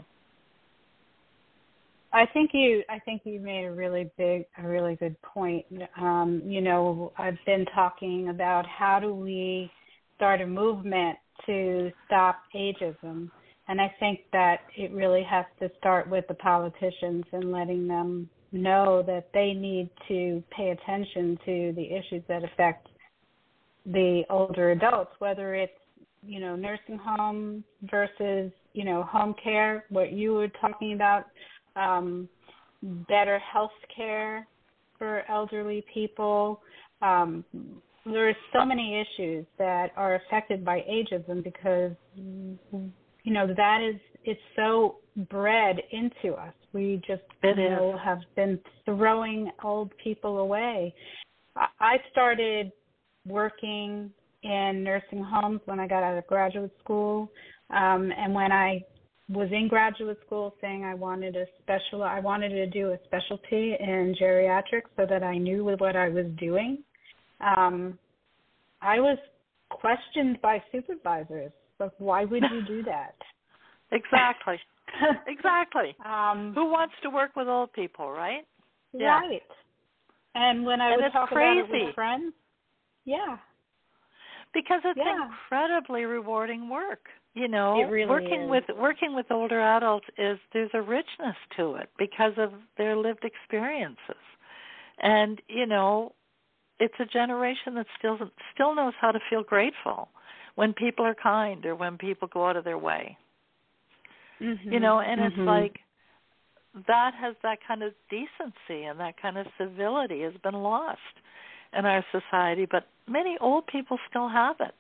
I think you I think you made a really big, a really good point. Um, you know, I've been talking about how do we start a movement to stop ageism. And I think that it really has to start with the politicians and letting them know that they need to pay attention to the issues that affect the older adults, whether it's, you know, nursing home versus, you know, home care, what you were talking about, um, better health care for elderly people. Um, there are so many issues that are affected by ageism because, you know, that is it's so bred into us. We just it you know is. have been throwing old people away. I started working in nursing homes when I got out of graduate school, um, and when I was in graduate school, saying I wanted a special, I wanted to do a specialty in geriatrics so that I knew what I was doing. Um, I was questioned by supervisors, like, why would you do that? Exactly. Exactly. Um, Who wants to work with old people, right? Yeah. Right. And when I and would it's talk crazy. about it with friends, yeah. Because it's yeah. incredibly rewarding work. You know, it really working is. with working with older adults is there's a richness to it because of their lived experiences. And, you know, it's a generation that still still knows how to feel grateful when people are kind or when people go out of their way. Mm-hmm. You know, and mm-hmm. it's like that has that kind of decency and that kind of civility has been lost in our society, but many old people still have it.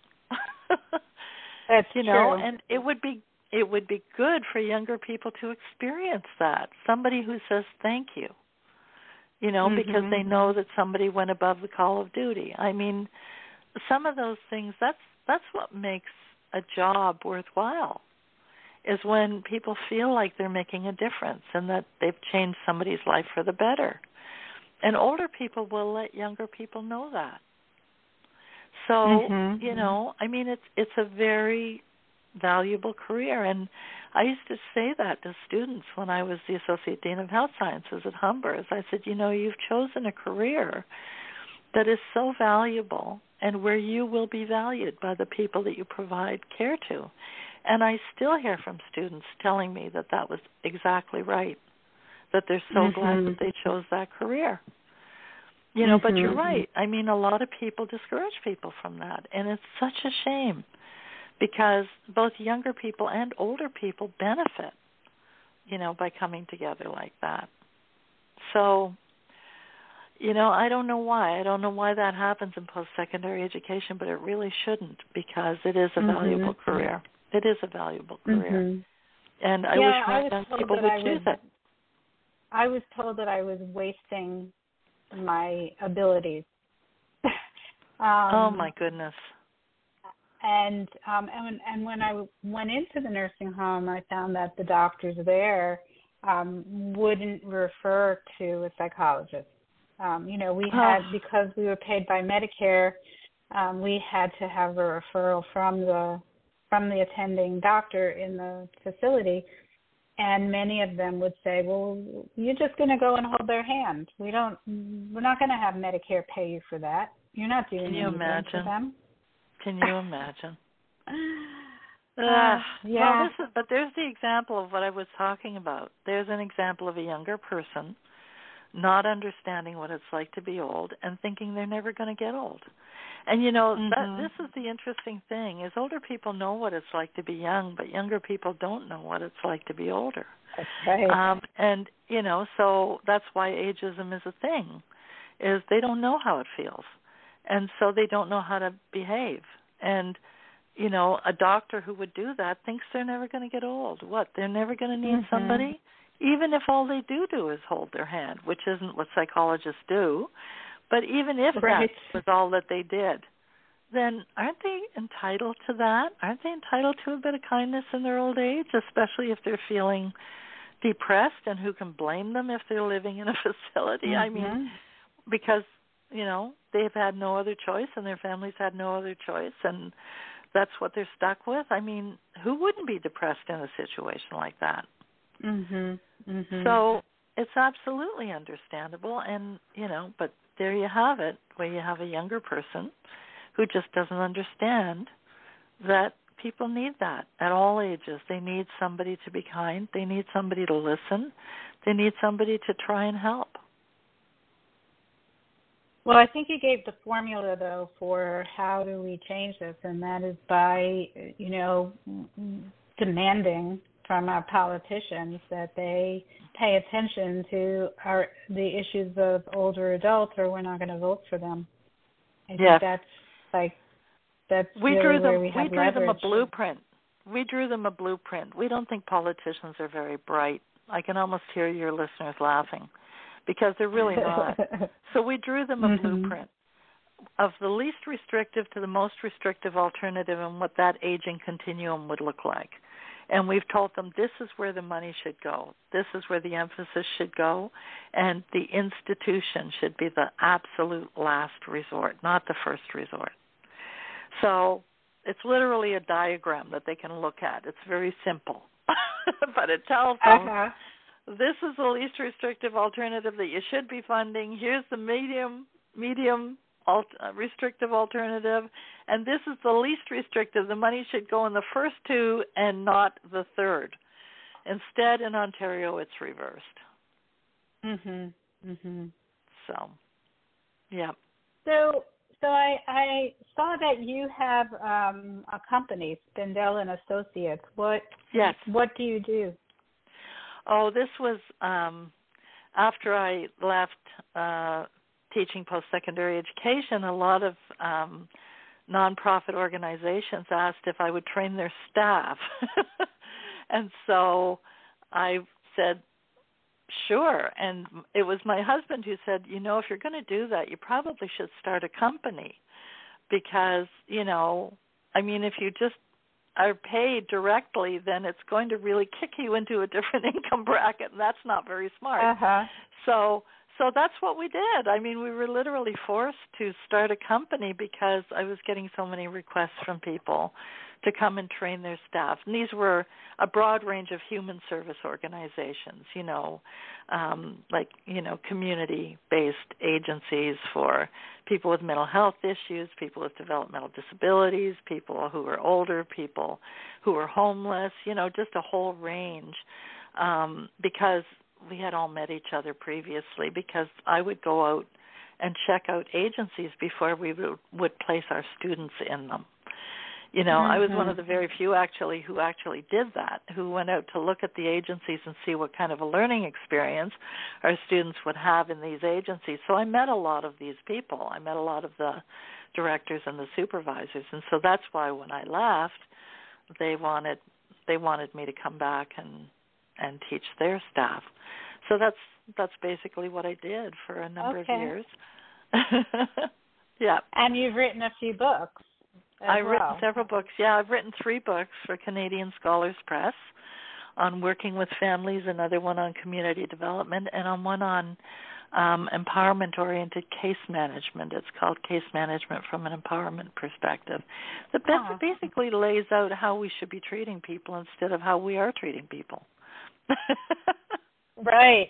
That's you know, true. and it would be it would be good for younger people to experience that. Somebody who says thank you. You know, mm-hmm. because they know that somebody went above the call of duty. I mean, some of those things, that's that's what makes a job worthwhile, is when people feel like they're making a difference and that they've changed somebody's life for the better. And older people will let younger people know that. So, mm-hmm. you know, I mean, it's it's a very valuable career. And I used to say that to students when I was the Associate Dean of Health Sciences at Humbers. I said, you know, you've chosen a career that is so valuable and where you will be valued by the people that you provide care to. And I still hear from students telling me that that was exactly right, that they're so mm-hmm. glad that they chose that career. You know, mm-hmm. but you're right. I mean, a lot of people discourage people from that, and it's such a shame because both younger people and older people benefit, you know, by coming together like that. So, you know, I don't know why. I don't know why that happens in post-secondary education, but it really shouldn't because it is a mm-hmm. valuable career. It is a valuable career. Mm-hmm. And I yeah, wish more I was young told people that would I choose was, it. I was told that I was wasting my abilities. um, oh, my goodness. And, um, and and when I went into the nursing home, I found that the doctors there um, wouldn't refer to a psychologist. Um, you know, we had, oh. because we were paid by Medicare, um, we had to have a referral from the from the attending doctor in the facility, and many of them would say, "Well, you're just going to go and hold their hand. We don't, we're not going to have Medicare pay you for that. You're not doing Can you anything imagine? for them." Can you imagine? uh, uh, yeah. Well, this is, but there's the example of what I was talking about. There's an example of a younger person not understanding what it's like to be old and thinking they're never going to get old. And, you know, mm-hmm. that, this is the interesting thing, is older people know what it's like to be young, but younger people don't know what it's like to be older. That's right. Um, and, you know, so that's why ageism is a thing, is they don't know how it feels. And so they don't know how to behave. And, you know, a doctor who would do that thinks they're never going to get old. What, they're never going to need mm-hmm. somebody? Even if all they do do is hold their hand, which isn't what psychologists do. But even if right. that was all that they did, then aren't they entitled to that? Aren't they entitled to a bit of kindness in their old age, especially if they're feeling depressed? And who can blame them if they're living in a facility? Mm-hmm. I mean, because, you know, they've had no other choice and their families had no other choice, and that's what they're stuck with. I mean, who wouldn't be depressed in a situation like that? Mhm. Mhm. So it's absolutely understandable, and, you know, but there you have it, where you have a younger person who just doesn't understand that people need that at all ages. They need somebody to be kind. They need somebody to listen. They need somebody to try and help. Well, I think you gave the formula, though, for how do we change this, and that is by, you know, demanding from our politicians that they pay attention to our the issues of older adults, or we're not going to vote for them. I yes. think that's like that's we really drew where them. we have We drew leverage. them a blueprint. we drew them a blueprint. We don't think politicians are very bright. I can almost hear your listeners laughing because they're really not. So we drew them a mm-hmm. blueprint of the least restrictive to the most restrictive alternative and what that aging continuum would look like. And we've told them this is where the money should go. This is where the emphasis should go. And the institution should be the absolute last resort, not the first resort. So it's literally a diagram that they can look at. It's very simple. But it tells them uh-huh. this is the least restrictive alternative that you should be funding. Here's the medium, medium alt- restrictive alternative. And this is the least restrictive. The money should go in the first two and not the third. Instead, in Ontario, it's reversed. Mhm. Mhm. So, yeah. So, so I, I saw that you have um, a company, Spindell and Associates. What? Yes. What do you do? Oh, this was um, after I left uh, teaching post-secondary education. A lot of um, nonprofit organizations asked if I would train their staff. And so I said, sure. And it was my husband who said, you know, if you're going to do that, you probably should start a company because, you know, I mean, if you just are paid directly, then it's going to really kick you into a different income bracket, and that's not very smart. Uh-huh. So So that's what we did. I mean, we were literally forced to start a company because I was getting so many requests from people to come and train their staff. And these were a broad range of human service organizations, you know, um, like, you know, community-based agencies for people with mental health issues, people with developmental disabilities, people who are older, people who are homeless, you know, just a whole range um, because we had all met each other previously because I would go out and check out agencies before we would, would place our students in them. You know, mm-hmm. I was one of the very few actually who actually did that, who went out to look at the agencies and see what kind of a learning experience our students would have in these agencies. So I met a lot of these people. I met a lot of the directors and the supervisors. And so that's why when I left, they wanted they wanted me to come back and and teach their staff. So that's that's basically what I did for a number okay. of years. Yeah. And you've written a few books. I've well. written several books. Yeah, I've written three books for Canadian Scholars Press on working with families, another one on community development, and on one on um, empowerment-oriented case management. It's called Case Management from an Empowerment Perspective. That oh. basically lays out how we should be treating people instead of how we are treating people. Right.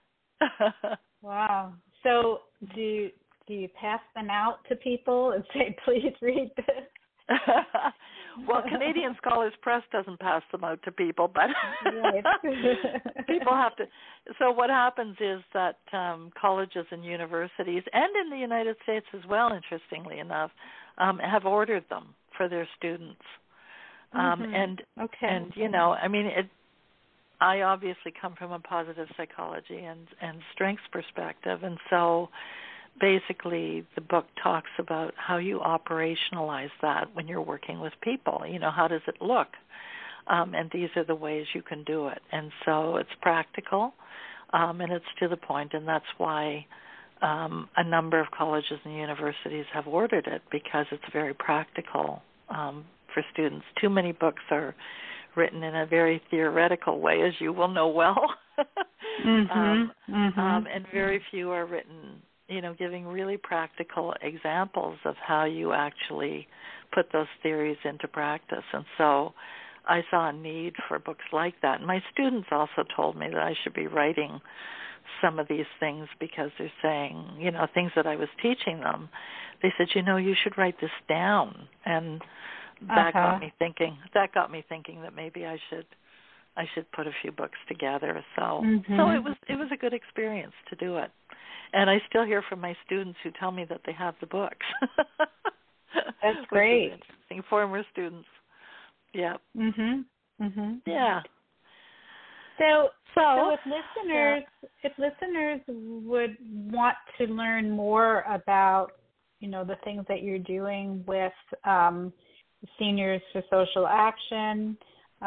Wow. So do you, do you pass them out to people and say, please read this? Well, Canadian Scholars Press doesn't pass them out to people, but right. people have to. So what happens is that um, colleges and universities, and in the United States as well, interestingly enough, um, have ordered them for their students. Um, mm-hmm. And, okay. and, you know, I mean, it, I obviously come from a positive psychology and, and strengths perspective, and so basically the book talks about how you operationalize that when you're working with people. You know, how does it look? Um, and these are the ways you can do it. And so it's practical, um, and it's to the point, and that's why um, a number of colleges and universities have ordered it, because it's very practical um, for students. Too many books are written in a very theoretical way, as you will know well. mm-hmm, um, mm-hmm. Um, and very few are written, you know, giving really practical examples of how you actually put those theories into practice. And so I saw a need for books like that. And my students also told me that I should be writing some of these things, because they're saying, you know, things that I was teaching them. They said, you know, you should write this down. And that uh-huh. got me thinking. That got me thinking that maybe I should, I should put a few books together. So, mm-hmm. so it was, it was a good experience to do it, and I still hear from my students who tell me that they have the books. That's great. Interesting. Former students. Yeah. Mhm. Mhm. Yeah. So, so, so if listeners, yeah. if listeners would want to learn more about, you know, the things that you're doing with um, Seniors for Social Action,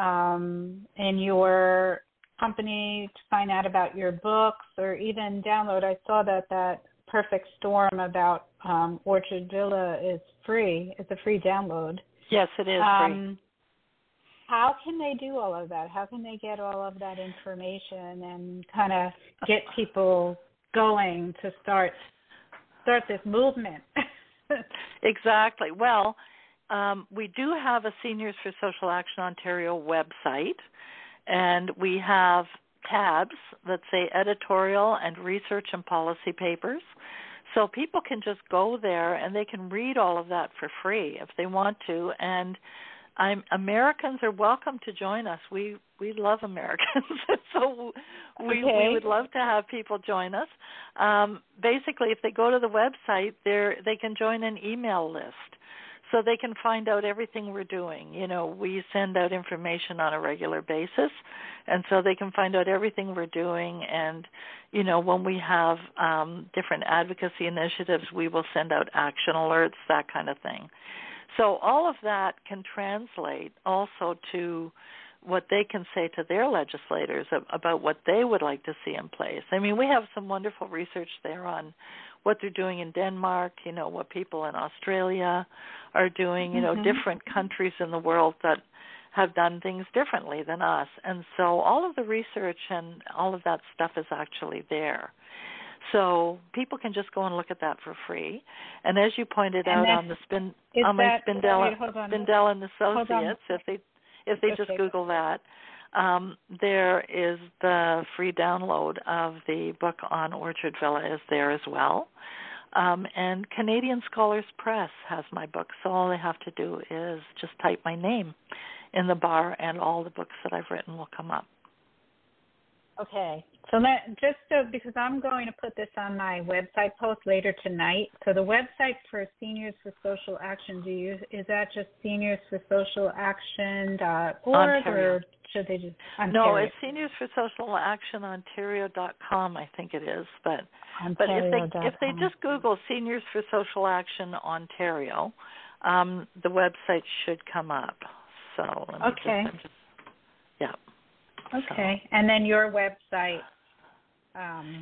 um, in your company to find out about your books or even download. I saw that that Perfect Storm about um, Orchard Villa is free. It's a free download. Yes, it is um, free. How can they do all of that? How can they get all of that information and kind of get people going to start start this movement? Exactly. Well, um, we do have a Seniors for Social Action Ontario website, and we have tabs that say editorial and research and policy papers. So people can just go there and they can read all of that for free if they want to. And I'm, Americans are welcome to join us. We we love Americans, so we okay. we would love to have people join us. Um, basically, if they go to the website, they they can join an email list, so they can find out everything we're doing. You know, we send out information on a regular basis, and so they can find out everything we're doing. And you know, when we have um, different advocacy initiatives, we will send out action alerts, that kind of thing. So all of that can translate also to what they can say to their legislators about what they would like to see in place. I mean, we have some wonderful research there on what they're doing in Denmark, you know, what people in Australia are doing, you know, mm-hmm. different countries in the world that have done things differently than us. And so all of the research and all of that stuff is actually there. So people can just go and look at that for free. And as you pointed and out on the spin is on my that, Spindell, wait, hold on. Spindell and Associates, if they if they okay. just Google that, um, there is the free download of the book on Orchard Villa is there as well. Um, and Canadian Scholars Press has my book, so all they have to do is just type my name in the bar, and all the books that I've written will come up. Okay, so that, just so, because I'm going to put this on my website post later tonight. So the website for Seniors for Social Action, do you, is that just seniors for social action dot org, or should they just Ontario? No, it's Seniors for Social Action Ontario dot com, I think it is. But but if they if they just Google Seniors for Social Action Ontario, um, the website should come up. So let me okay. just, just yeah. Okay, so. and then your website um,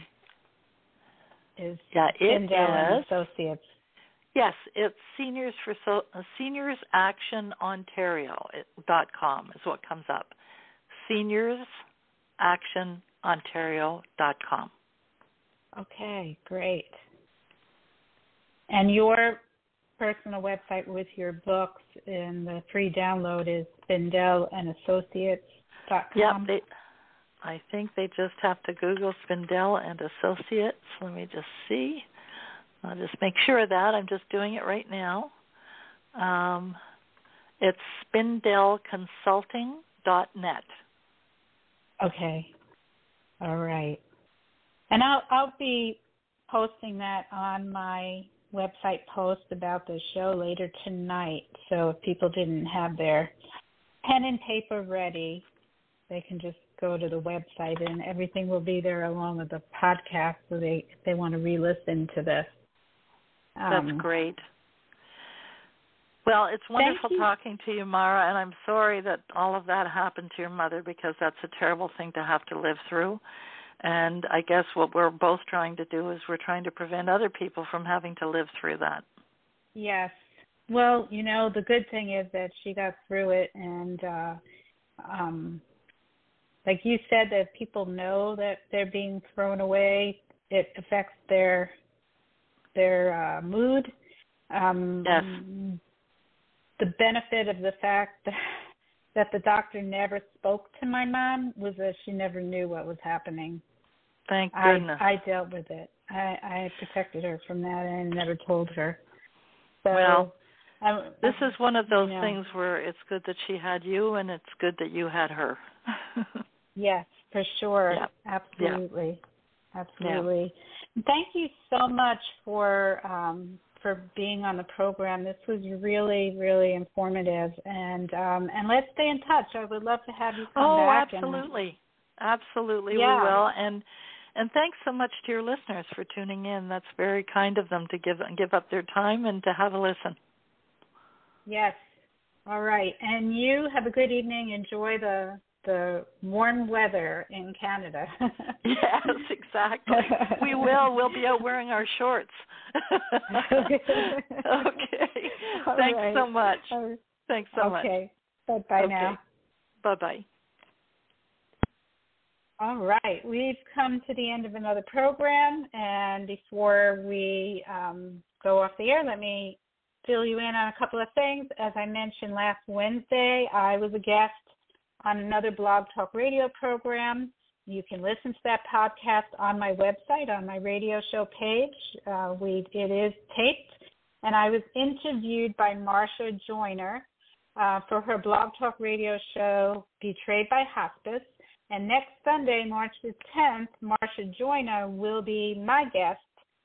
is yeah, it Spindell is and Associates. Yes, it's Seniors for so, uh, Seniors Action Ontario dot com is what comes up. Seniors Action Ontario dot com. Okay, great. And your personal website with your books and the free download is Spindell and Associates. Yeah, they, I think they just have to Google Spindell and Associates. Let me just see. I'll just make sure of that. I'm just doing it right now. Um, it's spindell consulting dot net. Okay. All right. And I'll I'll be posting that on my website post about the show later tonight. So if people didn't have their pen and paper ready, they can just go to the website and everything will be there along with the podcast, so they if they want to re-listen to this. Um, That's great. Well, it's wonderful talking to you, Mara, and I'm sorry that all of that happened to your mother, because that's a terrible thing to have to live through. And I guess what we're both trying to do is we're trying to prevent other people from having to live through that. Yes. Well, you know, the good thing is that she got through it, and uh, um, like you said, that people know that they're being thrown away. It affects their their uh, mood. Um, yes. The benefit of the fact that, that the doctor never spoke to my mom was that she never knew what was happening. Thank goodness. I, I dealt with it. I, I protected her from that and never told her. So, well, I, this I, is one of those you know, things where it's good that she had you, and it's good that you had her. Yes, for sure. Yep. Absolutely. Yep. Absolutely. Yep. Thank you so much for um, for being on the program. This was really, really informative, and um, and let's stay in touch. I would love to have you come oh, back. Oh, absolutely. And, absolutely, yeah. we will. And and thanks so much to your listeners for tuning in. That's very kind of them to give give up their time and to have a listen. Yes. All right. And you have a good evening. Enjoy the the warm weather in Canada. Yes, exactly. We will. We'll be out wearing our shorts. Okay. All Thanks right. so much. Right. Thanks so okay. much. Okay. Bye-bye okay. now. Bye-bye. All right. We've come to the end of another program. And before we um, go off the air, let me fill you in on a couple of things. As I mentioned last Wednesday, I was a guest on another Blog Talk Radio program. You can listen to that podcast on my website, on my radio show page. Uh, we it is taped. And I was interviewed by Marsha Joyner uh, for her Blog Talk Radio show, Betrayed by Hospice. And next Sunday, March the tenth, Marsha Joyner will be my guest.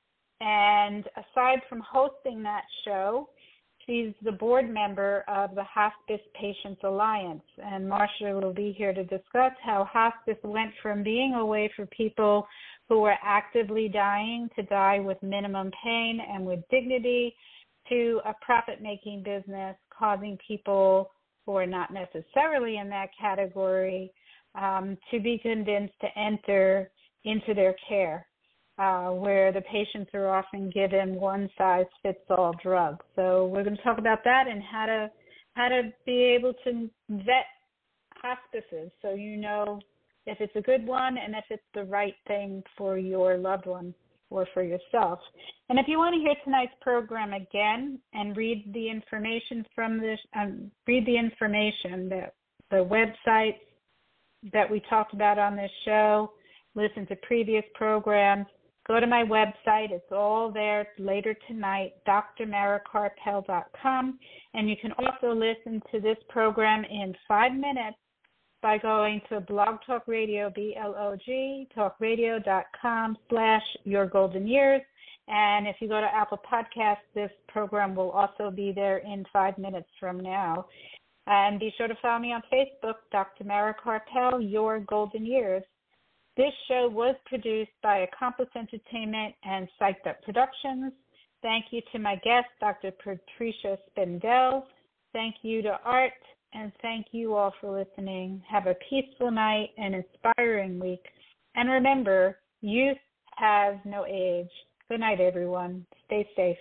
And aside from hosting that show, she's the board member of the Hospice Patients Alliance. And Marsha will be here to discuss how hospice went from being a way for people who were actively dying to die with minimum pain and with dignity to a profit-making business causing people who are not necessarily in that category um, to be convinced to enter into their care. Uh, where the patients are often given one-size-fits-all drugs. So we're going to talk about that and how to how to be able to vet hospices so you know if it's a good one and if it's the right thing for your loved one or for yourself. And if you want to hear tonight's program again and read the information from this, um, read the information, that the websites that we talked about on this show, listen to previous programs, go to my website. It's all there later tonight, D R mara karpel dot com. And you can also listen to this program in five minutes by going to Blog Talk Radio, B L O G, talkradio.com slash Your Golden Years. And if you go to Apple Podcasts, this program will also be there in five minutes from now. And be sure to follow me on Facebook, Doctor Mara Karpel, Your Golden Years. This show was produced by Accomplice Entertainment and Psyched Up Productions. Thank you to my guest, Doctor Patricia Spindel. Thank you to Art, and thank you all for listening. Have a peaceful night and inspiring week. And remember, youth has no age. Good night, everyone. Stay safe.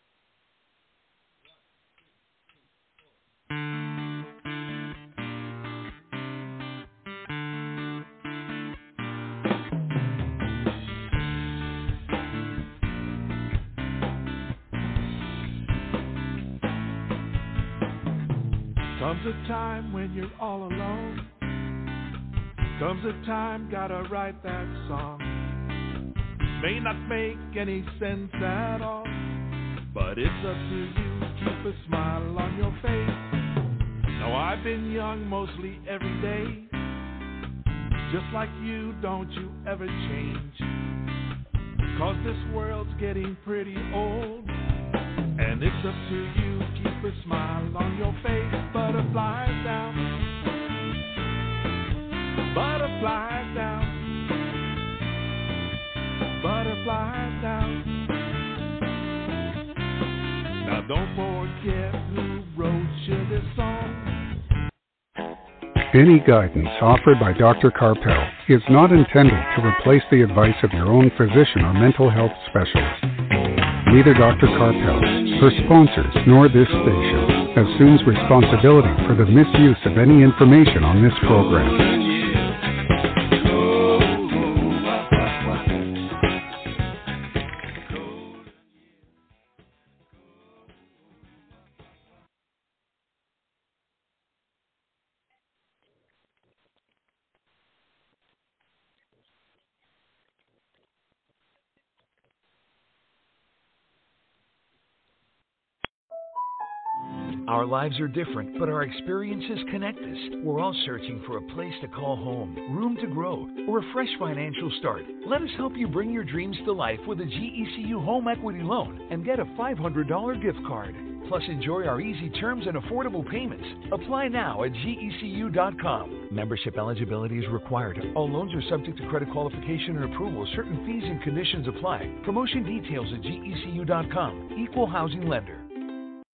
Comes a time when you're all alone. Comes a time, gotta write that song. May not make any sense at all, but it's up to you. Keep a smile on your face. Now I've been young mostly every day. Just like you, don't you ever change. Cause this world's getting pretty old, and it's up to you. Keep a smile on your face. Butterflies down, butterflies down, butterflies down. Now don't forget who wrote you this song. Any guidance offered by Doctor Karpel is not intended to replace the advice of your own physician or mental health specialist. Neither Doctor Karpel, her sponsors, nor this station assumes responsibility for the misuse of any information on this program. Our lives are different, but our experiences connect us. We're all searching for a place to call home, room to grow, or a fresh financial start. Let us help you bring your dreams to life with a G E C U home equity loan and get a five hundred dollars gift card. Plus, enjoy our easy terms and affordable payments. Apply now at G E C U dot com. Membership eligibility is required. All loans are subject to credit qualification and approval. Certain fees and conditions apply. Promotion details at G E C U dot com. Equal housing lender.